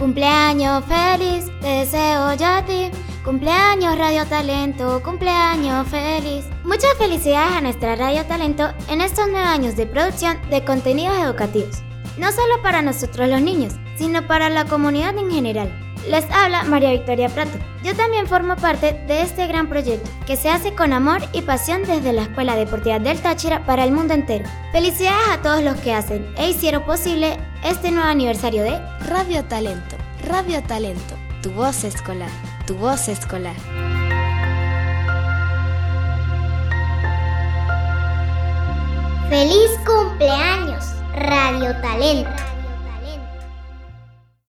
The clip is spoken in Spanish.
Cumpleaños feliz, te deseo yo a ti. Cumpleaños Radio Talento, cumpleaños feliz. Muchas felicidades a nuestra Radio Talento en estos 9 años de producción de contenidos educativos. No solo para nosotros los niños, sino para la comunidad en general. Les habla María Victoria Prato. Yo también formo parte de este gran proyecto que se hace con amor y pasión desde la Escuela Deportiva del Táchira para el mundo entero. Felicidades a todos los que hacen e hicieron posible este nuevo aniversario de Radio Talento. Radio Talento, tu voz escolar, tu voz escolar. ¡Feliz cumpleaños, Radio Talento!